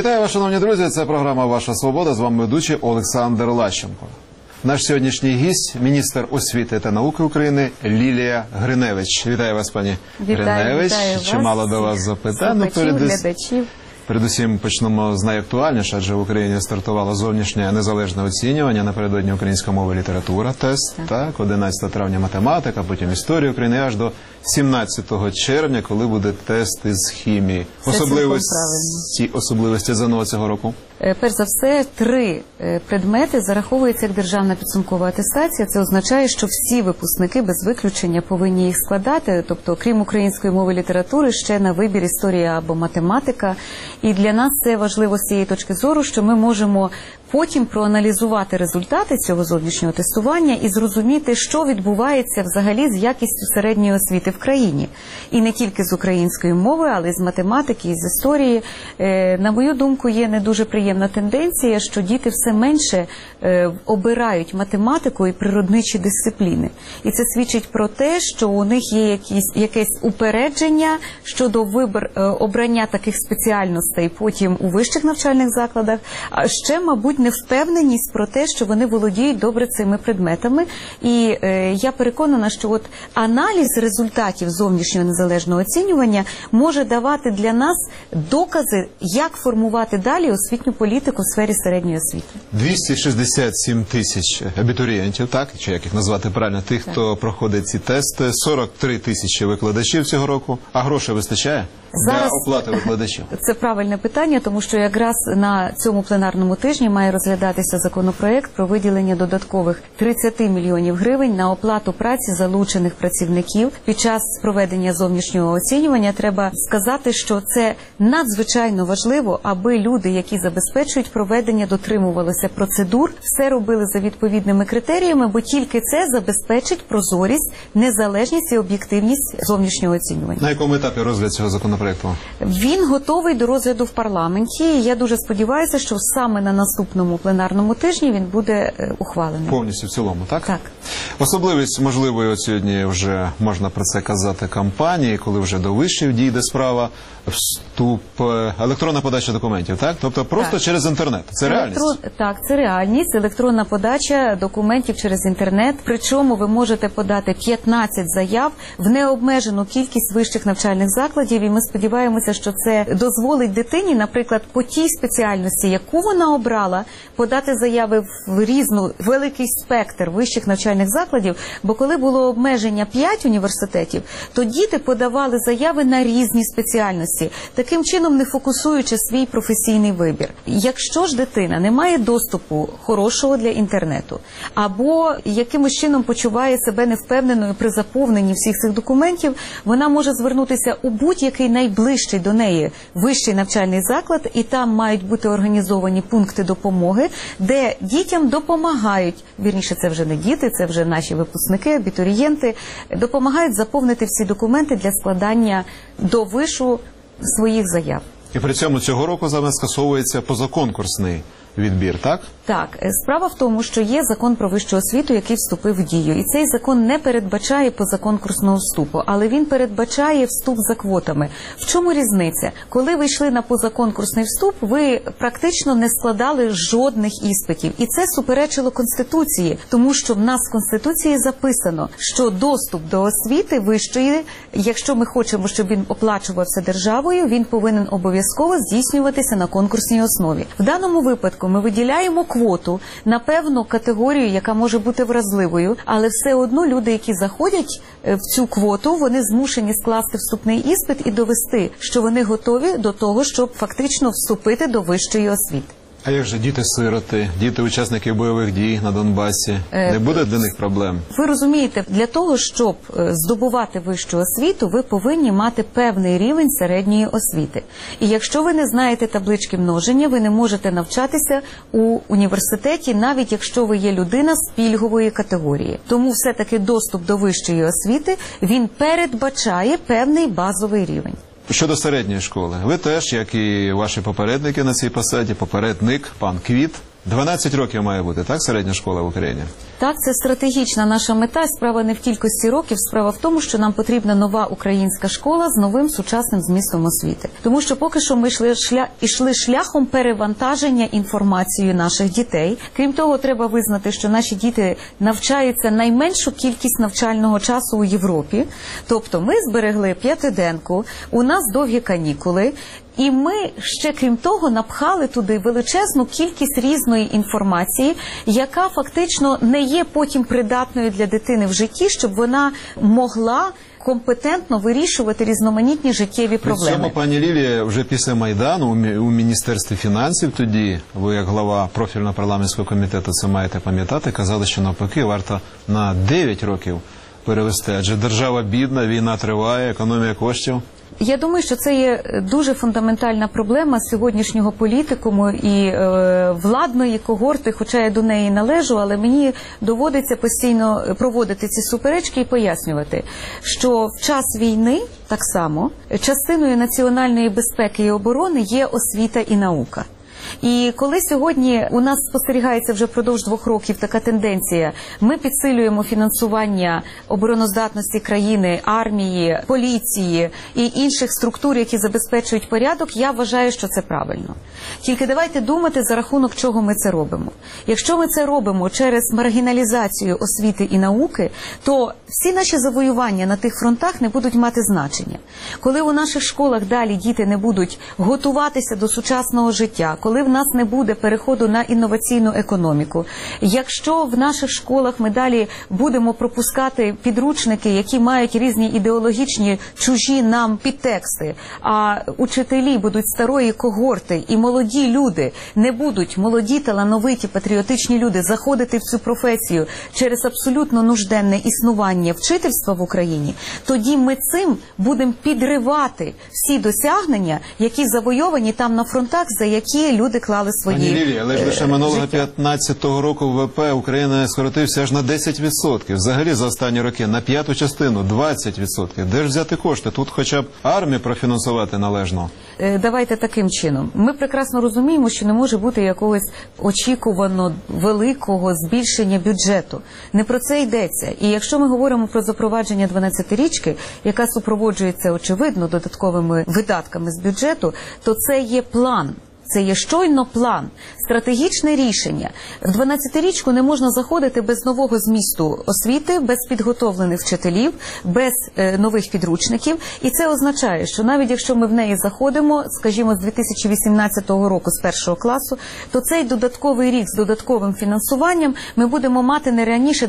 Вітаю вас, шановні друзі, це програма «Ваша свобода», з вами ведучий Олександр Лащенко. Наш сьогоднішній гість – міністр освіти та науки України Лілія Гриневич. Вітаю вас, пані Гриневич. Вітаю Чимало до вас запитань. Глядачів. Передусім почнемо з найактуальніше, адже в Україні стартувало зовнішнє незалежне оцінювання, напередодні українська мова і література, тест, так, 11 травня математика, потім історія України, аж до 17 червня, коли буде тест із хімії. Особливості ЗНО цього року? Перш за все, 3 предмети зараховуються як державна підсумкова атестація. Це означає, що всі випускники без виключення повинні їх складати, тобто, крім української мови і літератури, ще на вибір історія або математика. І для нас це важливо з цієї точки зору, що ми можемо потім проаналізувати результати цього зовнішнього тестування і зрозуміти, що відбувається взагалі з якістю середньої освіти в країні. І не тільки з української мови, але й з математики, і з історії. На мою думку, є не дуже приємна тенденція, що діти все менше обирають математику і природничі дисципліни. І це свідчить про те, що у них є якесь упередження щодо обрання таких спеціальностей потім у вищих навчальних закладах, а ще, мабуть, невпевненість про те, що вони володіють добре цими предметами. І я переконана, що от аналіз результатів зовнішнього незалежного оцінювання може давати для нас докази, як формувати далі освітню політику в сфері середньої освіти. 267 тисяч абітурієнтів, так? Чи як їх назвати правильно? Тих, хто проходить ці тести. 43 тисячі викладачів цього року. А грошей вистачає для оплати викладачів? Це правильне питання, тому що якраз на цьому пленарному тижні має розглядатися законопроект про виділення додаткових 30 мільйонів гривень на оплату праці залучених працівників під час проведення зовнішнього оцінювання. Треба сказати, що це надзвичайно важливо, аби люди, які забезпечують проведення, дотримувалися процедур, все робили за відповідними критеріями, бо тільки це забезпечить прозорість, незалежність і об'єктивність зовнішнього оцінювання. На якому етапі розгляд цього законопроекту? Він готовий до розгляду в парламенті. Я дуже сподіваюся, що саме на наступному пленарному тижні він буде ухвалений. Повністю в цілому, так? Так. Особливість, можливо, от сьогодні вже можна про це казати, кампанії, коли вже до вишів дійде справа, вступ, електронна подача документів, так? Тобто просто через інтернет. Це реальність? Так, це реальність. Електронна подача документів через інтернет. Причому ви можете подати 15 заяв в необмежену кількість вищих навчальних закладів. І ми сподіваємося, що це дозволить дитині, наприклад, по тій спеціальності, яку вона обрала, подати заяви в великий спектр вищих навчальних закладів. Бо коли було обмеження 5 університетів, то діти подавали заяви на різні спеціальності, таким чином не фокусуючи свій професійний вибір. Якщо ж дитина не має доступу хорошого для інтернету, або якимось чином почуває себе невпевненою при заповненні всіх цих документів, вона може звернутися у будь-який найближчий до неї вищий навчальний заклад, і там мають бути організовані пункти допомоги, де дітям допомагають, вірніше, це вже не діти, це вже наші випускники, абітурієнти, допомагають заповнити всі документи для складання до вишу своїх заяв. І при цьому цього року скасовується позаконкурсний відбір, так? Так. Справа в тому, що є закон про вищу освіту, який вступив в дію. І цей закон не передбачає позаконкурсного вступу, але він передбачає вступ за квотами. В чому різниця? Коли ви йшли на позаконкурсний вступ, ви практично не складали жодних іспитів. І це суперечило Конституції, тому що в нас в Конституції записано, що доступ до освіти вищої, якщо ми хочемо, щоб він оплачувався державою, він повинен обов'язково здійснюватися на конкурсній основі. В даному випадку ми виділяємо квоту на певну категорію, яка може бути вразливою, але все одно люди, які заходять в цю квоту, вони змушені скласти вступний іспит і довести, що вони готові до того, щоб фактично вступити до вищої освіти. А як же діти-сироти, діти-учасники бойових дій на Донбасі? Не буде для них проблем? Ви розумієте, для того, щоб здобувати вищу освіту, ви повинні мати певний рівень середньої освіти. І якщо ви не знаєте таблички множення, ви не можете навчатися у університеті, навіть якщо ви є людина з пільгової категорії. Тому все-таки доступ до вищої освіти, він передбачає певний базовий рівень. Щодо середньої школи, ви теж, як і ваші попередники на цій посаді, попередник, пан Квіт, 12 років має бути, так, середня школа в Україні? Так, це стратегічна наша мета. Справа не в кількості років, справа в тому, що нам потрібна нова українська школа з новим сучасним змістом освіти. Тому що поки що ми йшли шляхом перевантаження інформацією наших дітей. Крім того, треба визнати, що наші діти навчаються найменшу кількість навчального часу у Європі. Тобто ми зберегли п'ятиденку, у нас довгі канікули, і ми ще, крім того, напхали туди величезну кількість різної інформації, яка фактично не є потім придатною для дитини в житті, щоб вона могла компетентно вирішувати різноманітні життєві проблеми. При цьому, пані Лілія, вже після Майдану у Міністерстві фінансів тоді, ви як глава профільного парламентського комітету це маєте пам'ятати, казали, що навпаки варто на 9 років перевести, адже держава бідна, війна триває, економія коштів. Я думаю, що це є дуже фундаментальна проблема сьогоднішнього політикуму і владної когорти, хоча я до неї належу, але мені доводиться постійно проводити ці суперечки і пояснювати, що в час війни так само частиною національної безпеки і оборони є освіта і наука. І коли сьогодні у нас спостерігається вже впродовж 2 років така тенденція, ми підсилюємо фінансування обороноздатності країни, армії, поліції і інших структур, які забезпечують порядок, я вважаю, що це правильно. Тільки давайте думати, за рахунок чого ми це робимо. Якщо ми це робимо через маргіналізацію освіти і науки, то всі наші завоювання на тих фронтах не будуть мати значення. Коли у наших школах далі діти не будуть готуватися до сучасного життя, коли в нас не буде переходу на інноваційну економіку, якщо в наших школах ми далі будемо пропускати підручники, які мають різні ідеологічні чужі нам підтексти, а учителі будуть старої когорти і молоді люди не будуть, молоді, талановиті, патріотичні люди заходити в цю професію через абсолютно нужденне існування вчительства в Україні, тоді ми цим будемо підривати всі досягнення, які завойовані там на фронтах, за які люди клали свої Пані Лілія, але ж лише минулого життя. 15-го року ВВП України скоротився аж на 10%. Взагалі за останні роки на 5-ту частину 20%. Де ж взяти кошти? Тут хоча б армію профінансувати належно. Давайте таким чином. Ми прекрасно розуміємо, що не може бути якогось очікувано великого збільшення бюджету. Не про це йдеться. І якщо ми говоримо про запровадження 12-річки, яка супроводжується, очевидно, додатковими видатками з бюджету, то це є план. Це є щойно план, стратегічне рішення. В 12-річку не можна заходити без нового змісту освіти, без підготовлених вчителів, без нових підручників. І це означає, що навіть якщо ми в неї заходимо, скажімо, з 2018 року, з 1 класу, то цей додатковий рік з додатковим фінансуванням ми будемо мати не раніше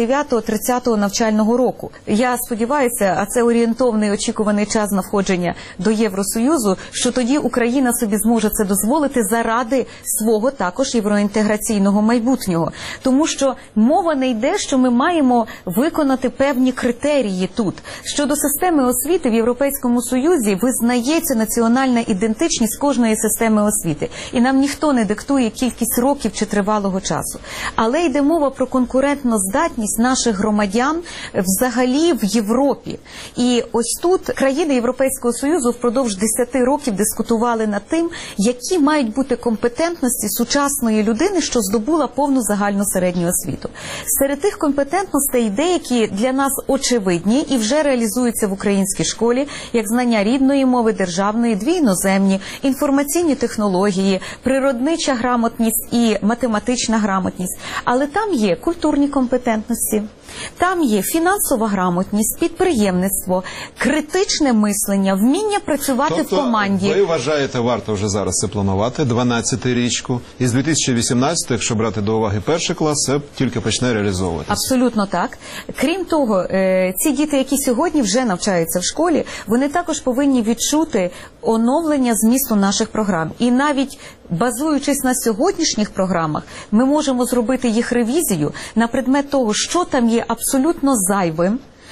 29-30 навчального року. Я сподіваюся, а це орієнтовний очікуваний час на входження до Євросоюзу, що тоді Україна собі зможе це дозволити заради свого також євроінтеграційного майбутнього. Тому що мова не йде, що ми маємо виконати певні критерії тут. Щодо системи освіти в Європейському Союзі визнається національна ідентичність кожної системи освіти. І нам ніхто не диктує кількість років чи тривалого часу. Але йде мова про конкурентну здатність наших громадян взагалі в Європі. І ось тут країни Європейського Союзу впродовж 10 років дискутували над тим, які мають бути компетентності сучасної людини, що здобула повну загальну середню освіту. Серед тих компетентностей деякі для нас очевидні і вже реалізуються в українській школі, як знання рідної мови, державної, 2 іноземні, інформаційні технології, природнича грамотність і математична грамотність. Але там є культурні компетентності, там є фінансова грамотність, підприємництво, критичне мислення, вміння працювати в команді. Ви вважаєте, варто вже зараз це планувати, 12-річку, і з 2018, якщо брати до уваги 1 клас, це тільки почне реалізовуватися. Абсолютно так. Крім того, ці діти, які сьогодні вже навчаються в школі, вони також повинні відчути оновлення змісту наших програм. І навіть базуючись на сьогоднішніх програмах, ми можемо зробити їх ревізію на предмет того, що там є абсолютно зайвим,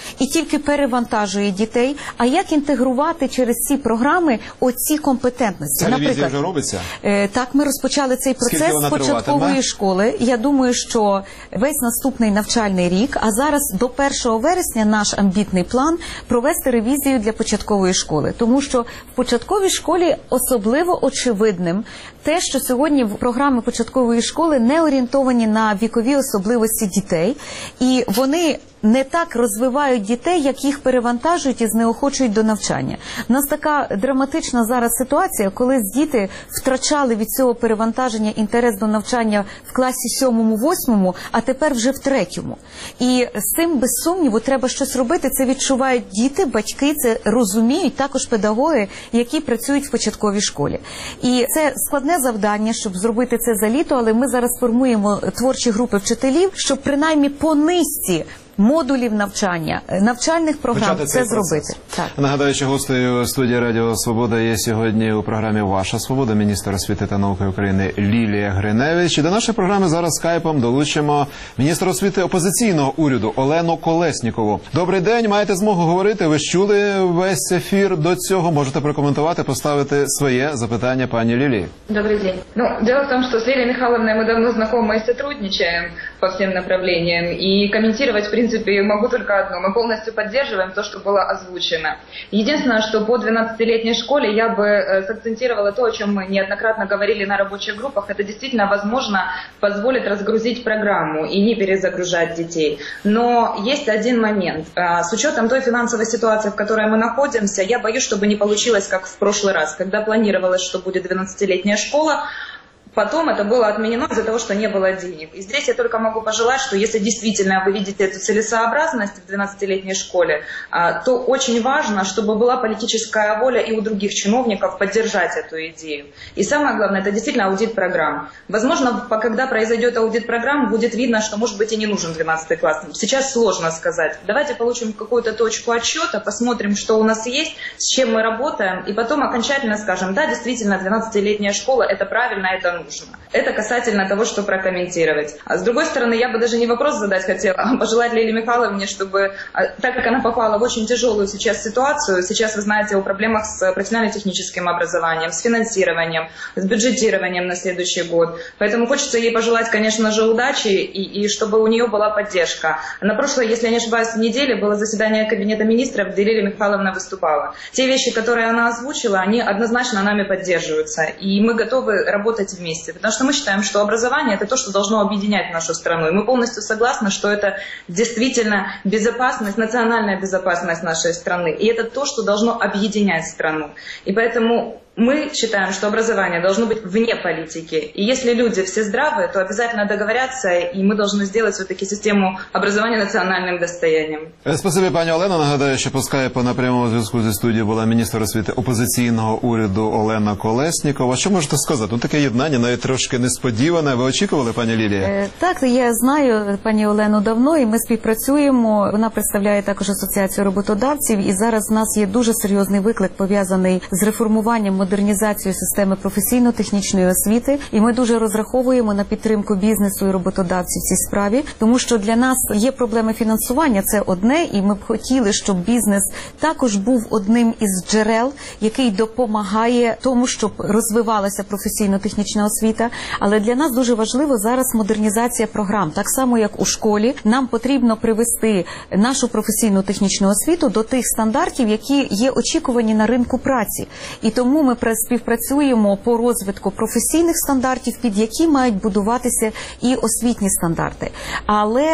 і тільки перевантажує дітей, а як інтегрувати через ці програми оці компетентності. Ця ревізія вже робиться? Так, ми розпочали цей процес з початкової школи. Я думаю, що весь наступний навчальний рік, а зараз до 1 вересня наш амбітний план провести ревізію для початкової школи. Тому що в початковій школі особливо очевидним те, що сьогодні програми початкової школи не орієнтовані на вікові особливості дітей, і вони не так розвивають дітей, як їх перевантажують і знеохочують до навчання. У нас така драматична зараз ситуація, коли діти втрачали від цього перевантаження інтерес до навчання в класі 7-8, а тепер вже в 3-му. І з цим, без сумніву, треба щось робити. Це відчувають діти, батьки, це розуміють також педагоги, які працюють в початковій школі. І це складне завдання, щоб зробити це за літо, але ми зараз формуємо творчі групи вчителів, щоб принаймні по низці модулів навчання, навчальних програм це зробити. Так. Нагадаю, що гостею студії Радіо Свобода є сьогодні у програмі «Ваша свобода» міністр освіти та науки України Лілія Гриневич. І до нашої програми зараз скайпом долучимо міністра освіти опозиційного уряду Олену Колєснікову. Добрий день, маєте змогу говорити, ви ж чули весь ефір до цього, можете прокоментувати, поставити своє запитання пані Лілії. Добрый день. Дело в том, что с Лилией Михайловной мы давно знакомы и сотрудничаем по всем направлениям. И комментировать, в принципе, могу только одно. Мы полностью поддерживаем то, что было озвучено. Единственное, что по 12-летней школе я бы сакцентировала то, о чем мы неоднократно говорили на рабочих группах. Это действительно, возможно, позволит разгрузить программу и не перезагружать детей. Но есть один момент. С учетом той финансовой ситуации, в которой мы находимся, я боюсь, чтобы не получилось, как в прошлый раз, когда планировалось, что будет 12-летняя школа. Потом это было отменено из-за того, что не было денег. И здесь я только могу пожелать, что если действительно вы видите эту целесообразность в 12-летней школе, то очень важно, чтобы была политическая воля и у других чиновников поддержать эту идею. И самое главное, это действительно аудит программ. Возможно, когда произойдет аудит программ, будет видно, что, может быть, и не нужен 12 класс. Сейчас сложно сказать. Давайте получим какую-то точку отсчета, посмотрим, что у нас есть, с чем мы работаем, и потом окончательно скажем, да, действительно, 12-летняя школа, это правильно, это нужно. Это касательно того, что прокомментировать. А с другой стороны, я бы даже не вопрос задать хотела, а пожелать Лилии Михайловне, чтобы, так как она попала в очень тяжелую сейчас ситуацию, сейчас вы знаете о проблемах с профессионально-техническим образованием, с финансированием, с бюджетированием на следующий год. Поэтому хочется ей пожелать, конечно же, удачи и чтобы у нее была поддержка. На прошлой, если я не ошибаюсь, неделе было заседание Кабинета министров, где Лилия Михайловна выступала. Те вещи, которые она озвучила, они однозначно нами поддерживаются. И мы готовы работать вместе. Потому что мы считаем, что образование – это то, что должно объединять нашу страну. И мы полностью согласны, что это действительно безопасность, национальная безопасность нашей страны. И это то, что должно объединять страну. И поэтому мы считаем, что образование должно быть вне политики. И если люди все здравые, то обязательно договорятся, и мы должны сделать все-таки систему образования национальным достоянием. Спасибі, пані Олено. Нагадаю, що по скайпу на прямому зв'язку зі студією була міністр освіти опозиційного уряду Олена Колєснікова. Що можете сказати? Тут таке єднання навіть трошки несподіване. Ви очікували, пані Лілія? Так, я знаю пані Олену давно, і ми співпрацюємо. Вона представляє також Асоціацію роботодавців, і зараз в нас є дуже серйозний виклик, пов'язаний з реформуванням, модернізацією системи професійно-технічної освіти, і ми дуже розраховуємо на підтримку бізнесу і роботодавців в цій справі, тому що для нас є проблеми фінансування, це одне, і ми б хотіли, щоб бізнес також був одним із джерел, який допомагає тому, щоб розвивалася професійно-технічна освіта, але для нас дуже важливо зараз модернізація програм. Так само, як у школі, нам потрібно привести нашу професійно-технічну освіту до тих стандартів, які є очікувані на ринку праці. І тому ми співпрацюємо по розвитку професійних стандартів, під які мають будуватися і освітні стандарти. Але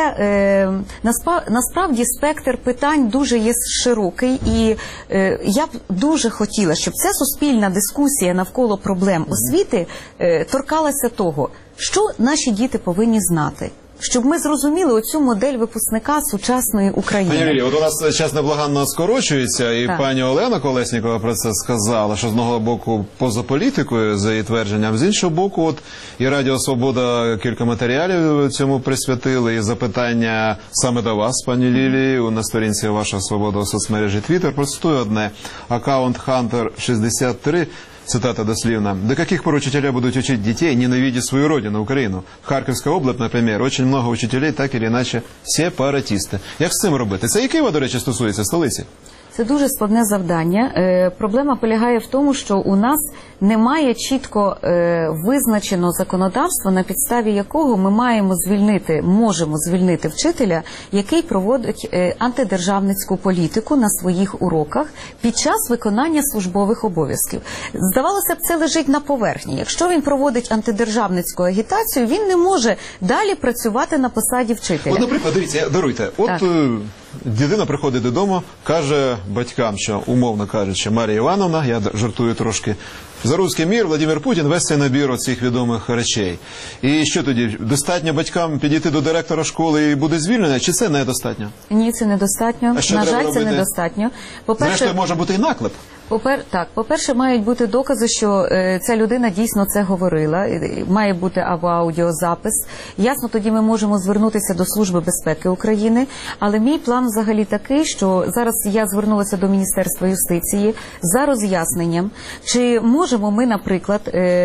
насправді спектр питань дуже є широкий, і я б дуже хотіла, щоб ця суспільна дискусія навколо проблем освіти торкалася того, що наші діти повинні знати. Щоб ми зрозуміли оцю модель випускника сучасної України. Пані Лілія, от у нас час неблаганно скорочується, і пані Олена Колєснікова про це сказала, що з одного боку поза політикою, за її твердженням, з іншого боку, от і Радіо Свобода кілька матеріалів цьому присвятили, і запитання саме до вас, пані Лілії, на сторінці «Ваша свобода» у соцмережі Twitter. Процитую одне. Аккаунт Hunter63 цитата дослівна, до каких пор учителя будут учить детей ненавидеть свою родину, Украину? Харківська область, наприклад, очень много учителей, так или иначе, сепаратисти. Як з цим робити? Це і Києва, до речі, стосується, столиці? Це дуже складне завдання. Проблема полягає в тому, що у нас немає чітко визначеного законодавства, на підставі якого ми можемо звільнити вчителя, який проводить антидержавницьку політику на своїх уроках під час виконання службових обов'язків. Здавалося б, це лежить на поверхні. Якщо він проводить антидержавницьку агітацію, він не може далі працювати на посаді вчителя. От, наприклад, дивіться, даруйте, дитина приходить додому, каже батькам, що, умовно кажучи, Марія Івановна, я жартую трошки, за руський мір Владимир Путін весь цей набір оцих відомих речей. І що тоді? Достатньо батькам підійти до директора школи і буде звільнення? Чи це недостатньо? Ні, це недостатньо. На жаль, це недостатньо. Зрештою, може бути і наклеп. По-перше, мають бути докази, що ця людина дійсно це говорила, має бути або аудіозапис. Ясно, тоді ми можемо звернутися до Служби безпеки України, але мій план взагалі такий, що зараз я звернулася до Міністерства юстиції за роз'ясненням, чи можемо ми, наприклад,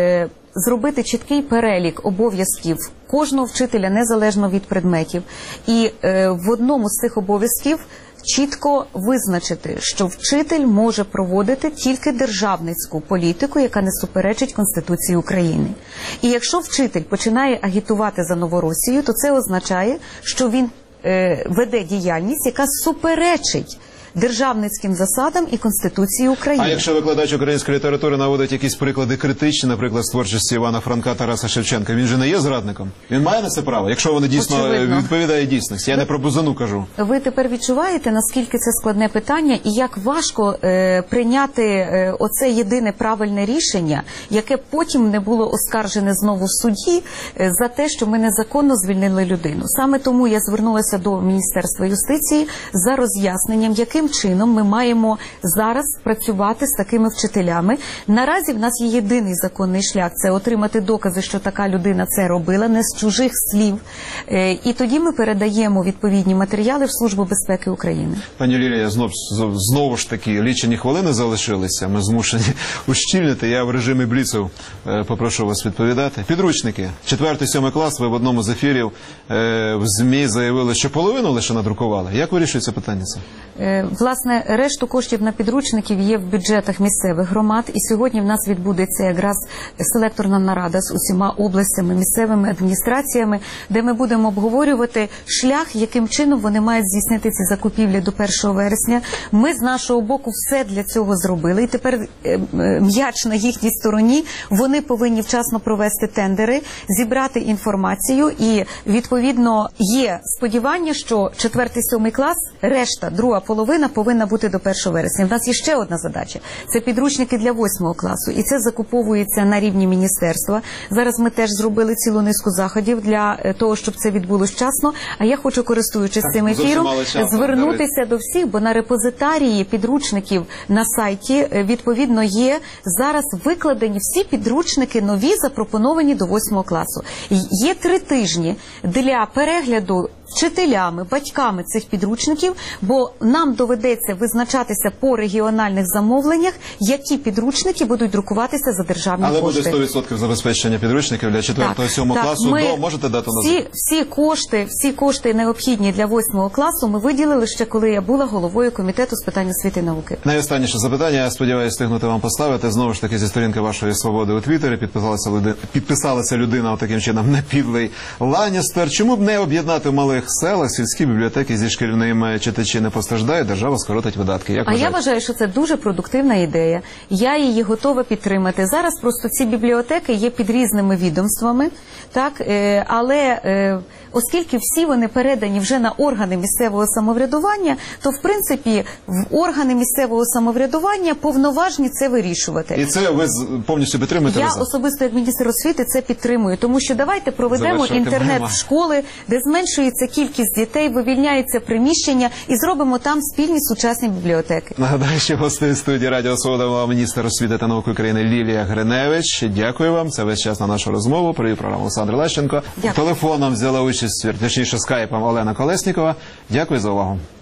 зробити чіткий перелік обов'язків кожного вчителя, незалежно від предметів, і в одному з цих обов'язків чітко визначити, що вчитель може проводити тільки державницьку політику, яка не суперечить Конституції України. І якщо вчитель починає агітувати за Новоросію, то це означає, що він веде діяльність, яка суперечить державницьким засадам і Конституції України. А якщо викладач української літератури наводить якісь приклади критичні, наприклад, з творчості Івана Франка, Тараса Шевченка, він же не є зрадником? Він має на це право, якщо вони дійсно відповідає дійсності? Я не про бузину кажу. Ви тепер відчуваєте, наскільки це складне питання і як важко прийняти оце єдине правильне рішення, яке потім не було оскаржене знову в суді за те, що ми незаконно звільнили людину. Саме тому я звернулася до Міністерства юстиції за роз'ясненням, яким чином ми маємо зараз працювати з такими вчителями. Наразі в нас є єдиний законний шлях – це отримати докази, що така людина це робила, не з чужих слів. І тоді ми передаємо відповідні матеріали в Службу безпеки України. Пані Лілія, знову ж таки, лічені хвилини залишилися. Ми змушені ущільнити. Я в режимі бліців попрошу вас відповідати. Підручники. 4-7 клас, ви в одному з ефірів в ЗМІ заявили, що половину лише надрукували. Як вирішується питання це? Власне, решту коштів на підручників є в бюджетах місцевих громад, і сьогодні в нас відбудеться якраз селекторна нарада з усіма областями, місцевими адміністраціями, де ми будемо обговорювати шлях, яким чином вони мають здійснити ці закупівлі до 1 вересня. Ми з нашого боку все для цього зробили, і тепер м'яч на їхній стороні. Вони повинні вчасно провести тендери, зібрати інформацію, і, відповідно, є сподівання, що 4-7 клас, решта, друга половина повинна бути до 1 вересня. В нас є ще одна задача. Це підручники для 8 класу. І це закуповується на рівні міністерства. Зараз ми теж зробили цілу низку заходів для того, щоб це відбулося вчасно. А я хочу, користуючись цим ефіром, звернутися до всіх, бо на репозитарії підручників на сайті, відповідно, є зараз викладені всі підручники нові, запропоновані до 8 класу. Є 3 тижні для перегляду вчителями, батьками цих підручників, бо нам доведеться визначатися по регіональних замовленнях, які підручники будуть друкуватися за державні кошти. Але буде 100% забезпечення підручників для 4-7 класу. Можете дати назву? Всі кошти необхідні для 8 класу ми виділили ще, коли я була головою комітету з питань освіти і науки. Найостанніше запитання, я сподіваюся встигнути вам поставити. Знову ж таки, зі сторінки вашої «Свободи» у Твіттері підписалася людина таким чином на підлий Ланністер. Чому б не об'єднати в малих селах сільські бібліотеки зі шкільними? Читачі не постраждають, держава скоротить видатки. Я вважаю, що це дуже продуктивна ідея. Я її готова підтримати. Зараз просто ці бібліотеки є під різними відомствами, так, але оскільки всі вони передані вже на органи місцевого самоврядування, то, в принципі, в органи місцевого самоврядування повноважні це вирішувати. І це ви повністю підтримуєте? Я особисто, як міністр освіти, це підтримую, тому що давайте проведемо інтернет в школи, де зменшується кількість дітей, вивільняється приміщення, і зробимо там спільні сучасні бібліотеки. Нагадаю, що гостею студії Радіо Свобода була міністр освіти та науки України Лілія Гриневич. Дякую вам. Це весь час на нашу розмову. Провів програму Олександр Лещенко. Телефоном взяла участь, точніше скайпом, Олена Колеснікова. Дякую за увагу.